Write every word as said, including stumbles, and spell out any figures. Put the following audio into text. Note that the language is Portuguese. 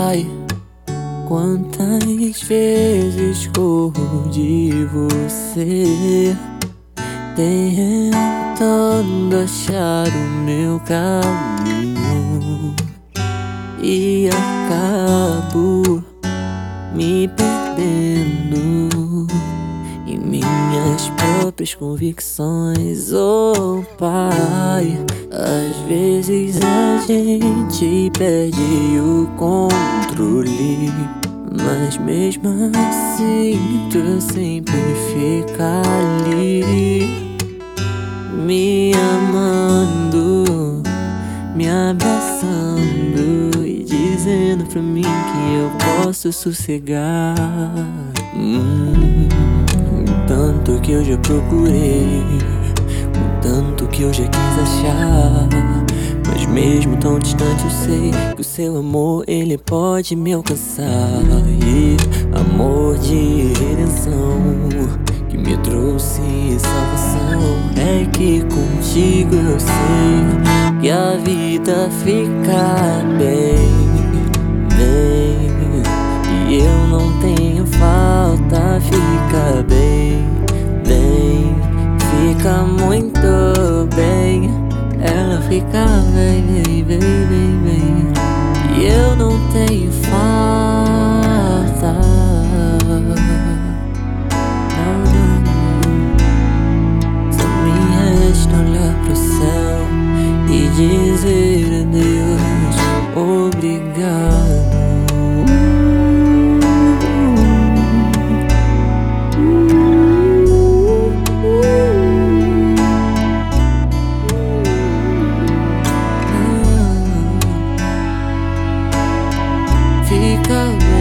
pai, quantas vezes corro de você, tentando achar o meu caminho, e acabo me perdendo em minhas próprias convicções. Oh pai, às vezes a gente perde o controle, mas mesmo assim tu sempre fica ali, me amando, me abraçando e dizendo pra mim que eu posso sossegar. hum, O tanto que eu já procurei, o tanto que eu já quis achar, mas mesmo tão distante eu sei que o seu amor, ele pode me alcançar. E amor de redenção, que me trouxe salvação, é que contigo eu sei que a vida fica bem, bem. E eu não tenho falta, fica bem, bem. Fica muito bem, ela fica bem, bem, bem, bem, bem. E eu não tenho falta. Não, não, não. Só me resta olhar pro céu e dizer a Deus obrigado. Fica bem.